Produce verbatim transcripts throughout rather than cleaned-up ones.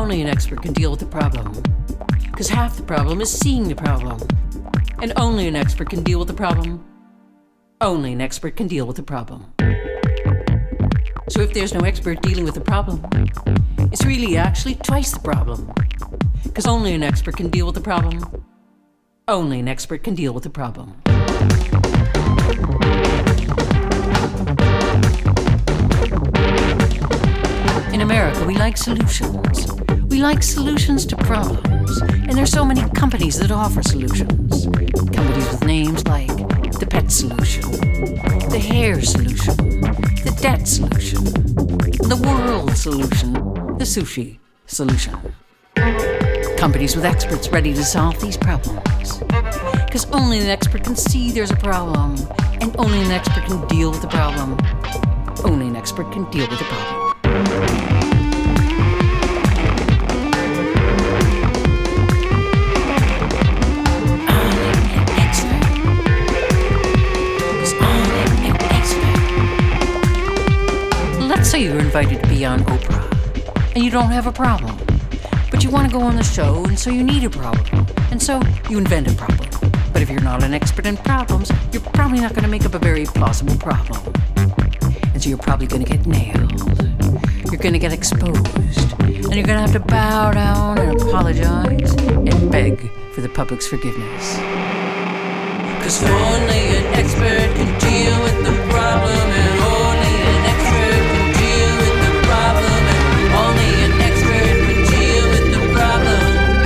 only an expert can deal with the problem. Because half the problem is seeing the problem. And only an expert can deal with the problem. Only an expert can deal with the problem. So if there's no expert dealing with the problem, it's really actually twice the problem. Because only an expert can deal with the problem. Only an expert can deal with the problem. In America, we like solutions. We like solutions to problems. And there's so many companies that offer solutions. Companies with names like the pet solution, the hair solution, the debt solution, the world solution, the sushi solution. Companies with experts ready to solve these problems. Because only an expert can see there's a problem, and only an expert can deal with the problem. Only an expert can deal with the problem. Let's say you're invited to be on Oprah, and you don't have a problem. But you want to go on the show, and so you need a problem. And so you invent a problem. But if you're not an expert in problems, you're probably not going to make up a very plausible problem. And so you're probably going to get nailed. You're going to get exposed. And you're going to have to bow down and apologize and beg for the public's forgiveness. Because only an expert can deal with the problem, and only an expert can deal with the problem, and only an expert can deal with the problem.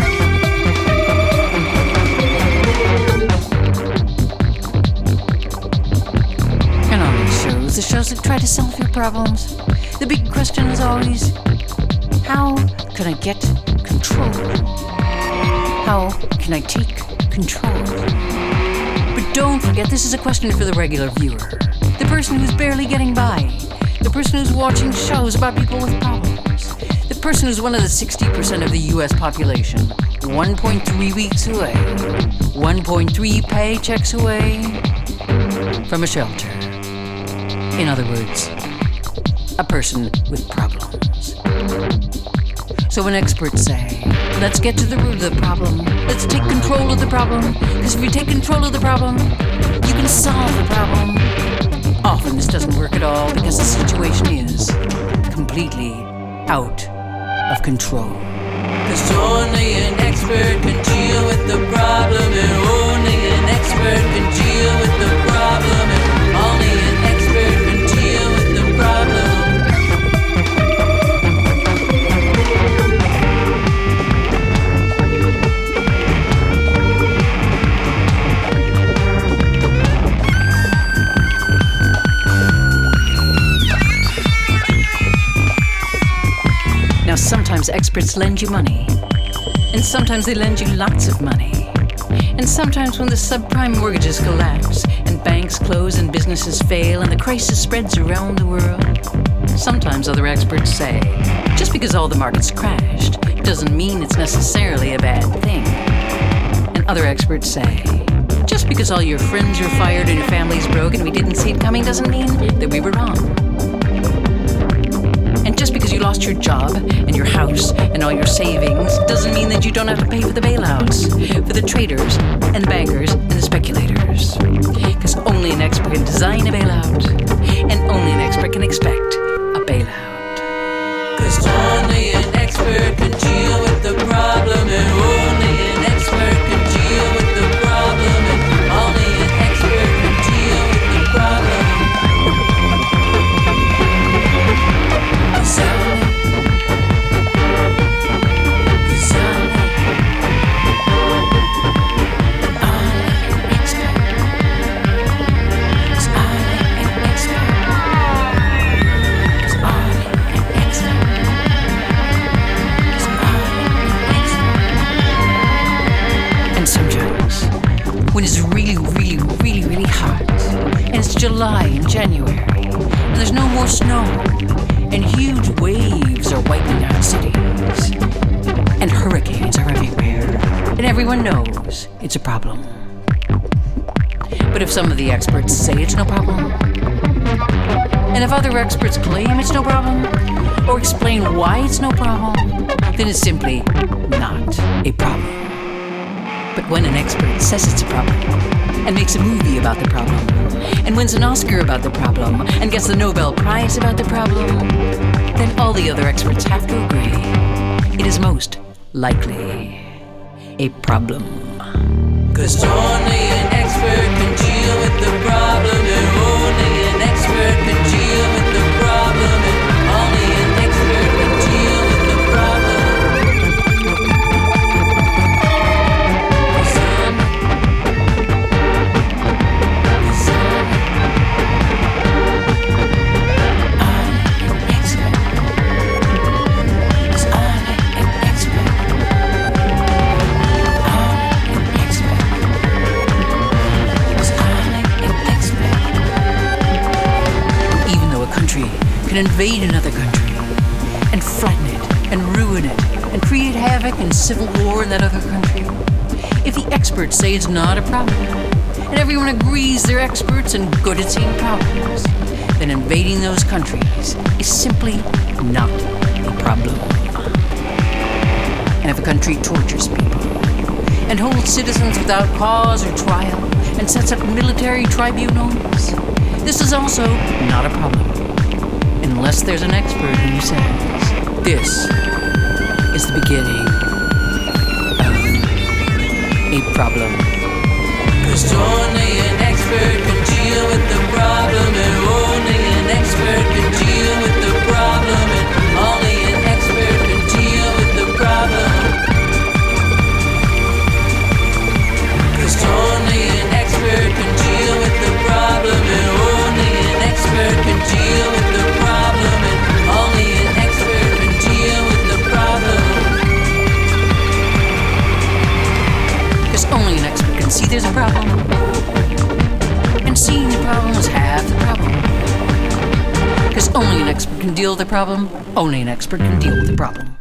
And on these shows, the shows that try to solve your problems, the big question is always, how can I get control? How can I take control? But don't forget, this is a question for the regular viewer. The person who's barely getting by. The person who's watching shows about people with problems. The person who's one of the sixty percent of the U S population. one point three weeks away. one point three paychecks away from a shelter. In other words, a person with problems. So when experts say, let's get to the root of the problem, let's take control of the problem, because if you take control of the problem, you can solve the problem. Often this doesn't work at all because the situation is completely out of control. Because only an expert can deal with the problem, and only an expert can deal with the problem, and only an expert can deal with the problem. Now, sometimes experts lend you money, and sometimes they lend you lots of money. And sometimes when the subprime mortgages collapse, and banks close and businesses fail, and the crisis spreads around the world, sometimes other experts say, just because all the markets crashed doesn't mean it's necessarily a bad thing. And other experts say, just because all your friends are fired and your family's broke and we didn't see it coming doesn't mean that we were wrong. And just because you lost your job and your house and all your savings doesn't mean that you don't have to pay for the bailouts, for the traders and the bankers and the speculators. Because only an expert can design a bailout, and only an expert can expect a bailout. Because only an expert can deal with the problem, and only an expert can deal with the problem, and only an expert can deal with the problem. When it's really, really, really, really hot, and it's July and January, and there's no more snow, and huge waves are wiping out cities, and hurricanes are everywhere, and everyone knows it's a problem. But if some of the experts say it's no problem, and if other experts claim it's no problem, or explain why it's no problem, then it's simply not a problem. But when an expert says it's a problem, and makes a movie about the problem, and wins an Oscar about the problem, and gets the Nobel Prize about the problem, then all the other experts have to agree it is most likely a problem. 'Cause only an expert can deal with the problem, and only an expert can deal with the problem, and only an expert can deal with the problem. Son, son, only an expert. It's only an expert. Only an expert. It's only an expert. Even though a country can invade another country and flatten it and ruin it and create havoc and civil war in that other country, if the experts say it's not a problem, and everyone agrees they're experts and good at seeing problems, then invading those countries is simply not a problem. And if a country tortures people and holds citizens without cause or trial and sets up military tribunals, this is also not a problem, unless there's an expert who says this is the beginning of a problem. 'Cause only an expert can deal with the problem, and only an expert can deal with the problem, and only an expert can deal with the problem. 'Cause only an expert can deal with the problem, and only an expert can deal with the problem, and only an expert can deal with the problem. 'Cause only an expert can see there's a problem, and seeing the problem is half the problem. 'Cause only an expert can deal with the problem, only an expert can deal with the problem.